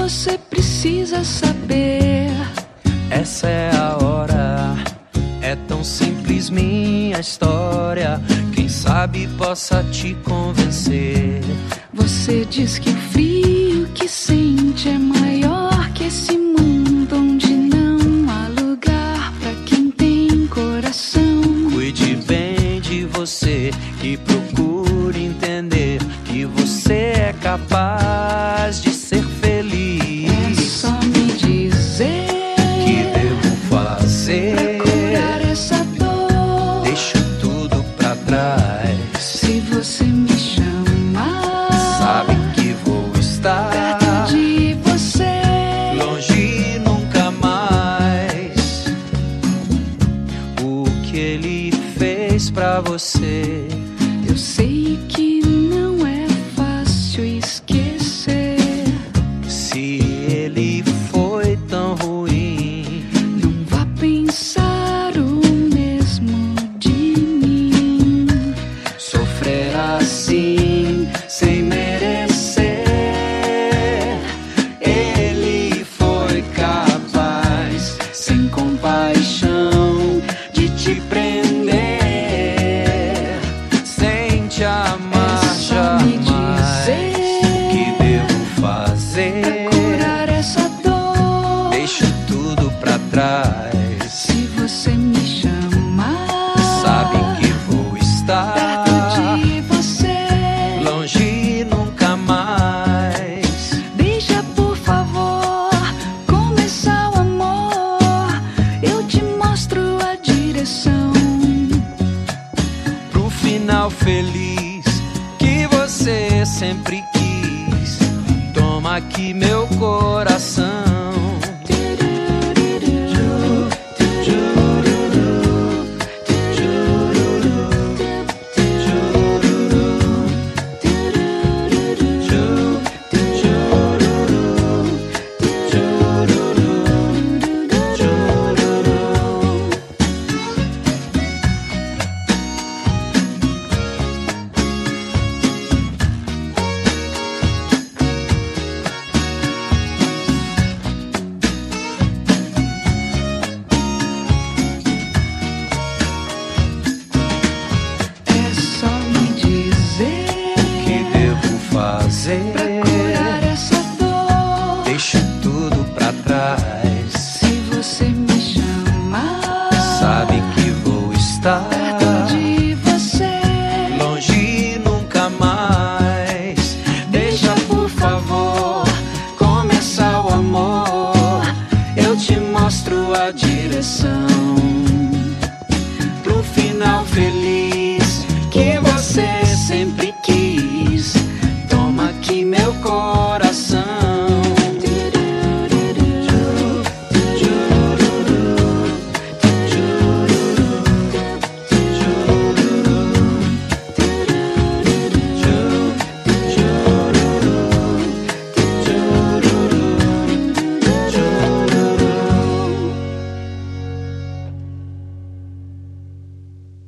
você precisa saber. Essa é a hora, é tão simples minha história. Quem sabe possa te convencer. Você diz que o frio que sente é maior que esse mundo onde não há lugar pra quem tem coração. Cuide bem de você e procure entender que você é capaz de ser feliz. É só me dizer que devo fazer pra curar essa dor. Deixo tudo pra trás. Se você me chamar, sabe que vou estar perto de você, longe nunca mais. O que ele fez pra você, eu sei que não é fácil esquecer. se ele foi tão ruim, Não vá pensar o mesmo de mim. sofrer assim sem merecer. Ele foi capaz, sem compaixão, de te prender, sem te amar É só me jamais. dizer O que devo fazer? curar essa dor. Deixo tudo pra trás. Se você me chamar, Sabe que vou estar perto de você, longe nunca mais. deixa por favor começar o amor. Eu te mostro a direção Pro final feliz que você sempre quis. Toma aqui meu coração. É só me dizer Que devo fazer? pra curar essa dor. Deixo tudo pra trás. Se você me chamar, Sabe que vou estar perto de você, longe nunca mais. Deixa por favor começar o amor. Eu te mostro a direção pro final feliz que você sempre quis. Toma aqui meu coração.